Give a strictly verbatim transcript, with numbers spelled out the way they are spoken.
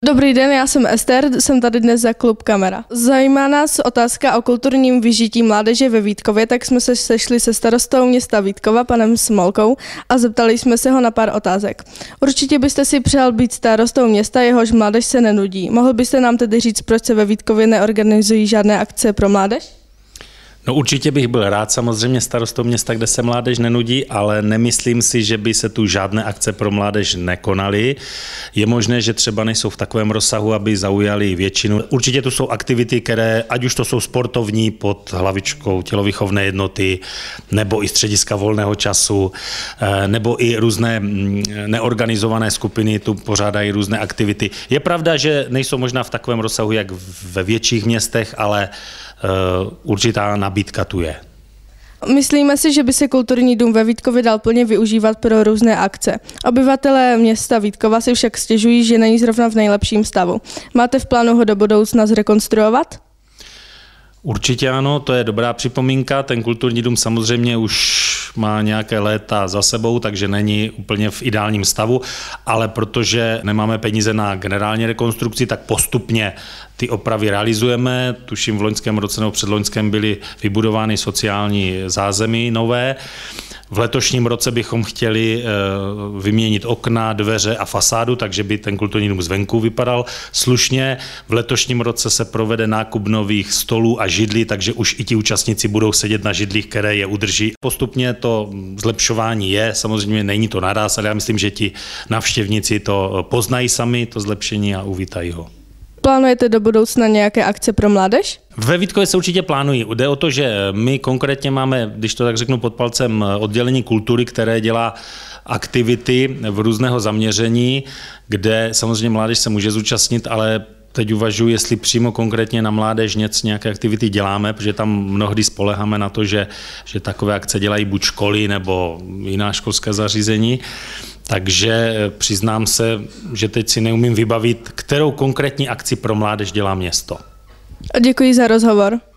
Dobrý den, já jsem Ester, jsem tady dnes za klub Kamera. Zajímá nás otázka o kulturním vyžití mládeže ve Vítkově, tak jsme se sešli se starostou města Vítkova, panem Smolkou, a zeptali jsme se ho na pár otázek. Určitě byste si přál být starostou města, jehož mládež se nenudí. Mohl byste nám tedy říct, proč se ve Vítkově neorganizují žádné akce pro mládež? No určitě bych byl rád samozřejmě starostou města, kde se mládež nenudí, ale nemyslím si, že by se tu žádné akce pro mládež nekonaly. Je možné, že třeba nejsou v takovém rozsahu, aby zaujali většinu. Určitě tu jsou aktivity, které, ať už to jsou sportovní pod hlavičkou tělovýchovné jednoty, nebo i střediska volného času, nebo i různé neorganizované skupiny tu pořádají různé aktivity. Je pravda, že nejsou možná v takovém rozsahu, jak ve větších městech, ale určitá nabídka tu je. Myslíme si, že by se kulturní dům ve Vítkově dal plně využívat pro různé akce. Obyvatelé města Vítkova si však stěžují, že není zrovna v nejlepším stavu. Máte v plánu ho do budoucna zrekonstruovat? Určitě ano, to je dobrá připomínka. Ten kulturní dům samozřejmě už má nějaké léta za sebou, takže není úplně v ideálním stavu, ale protože nemáme peníze na generální rekonstrukci, tak postupně ty opravy realizujeme. Tuším, v loňském roce nebo předloňském byly vybudovány sociální zázemí nové. V letošním roce bychom chtěli vyměnit okna, dveře a fasádu, takže by ten kulturní dům zvenku vypadal slušně. V letošním roce se provede nákup nových stolů a židlí, takže už i ti účastníci budou sedět na židlích, které je udrží. Postupně to zlepšování je, samozřejmě není to naraz, ale já myslím, že ti návštěvníci to poznají sami, to zlepšení, a uvítají ho. Plánujete do budoucna nějaké akce pro mládež? Ve Vítkově se určitě plánují. Jde o to, že my konkrétně máme, když to tak řeknu pod palcem, oddělení kultury, které dělá aktivity v různého zaměření, kde samozřejmě mládež se může zúčastnit, ale teď uvažuji, jestli přímo konkrétně na mládež něco, nějaké aktivity děláme, protože tam mnohdy spoléháme na to, že, že takové akce dělají buď školy nebo jiná školské zařízení. Takže přiznám se, že teď si neumím vybavit, kterou konkrétní akci pro mládež dělá město. Děkuji za rozhovor.